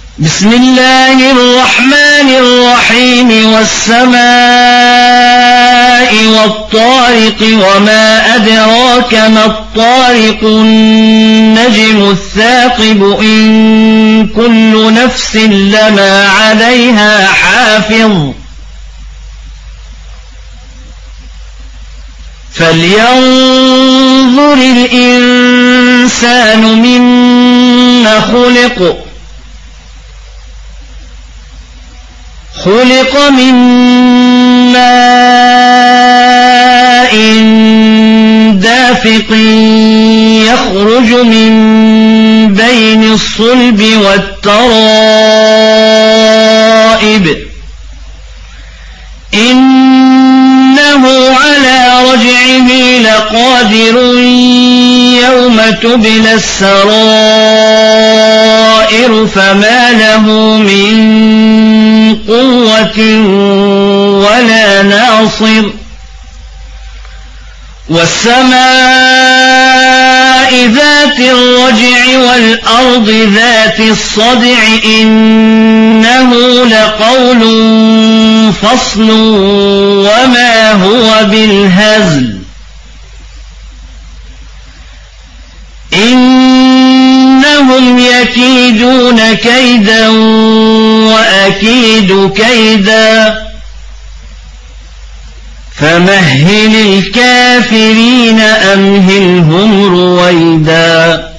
بسم الله الرحمن الرحيم والسماء والطارق وما أدراك ما الطارق النجم الثاقب إن كل نفس لما عليها حافظ فلينظر الإنسان مما خلق من ماء دافق يخرج من بين الصلب والترائب إنه على رجعه لقادر يوم تبلى السرائر فما له من قوة ولا ناصر والسماء ذات الرجع والأرض ذات الصدع إنه لقول فصل وما هو بالهزل إنهم يكيدون كيدا وأكيد كيدا فمهل الكافرين أمهلهم رويدا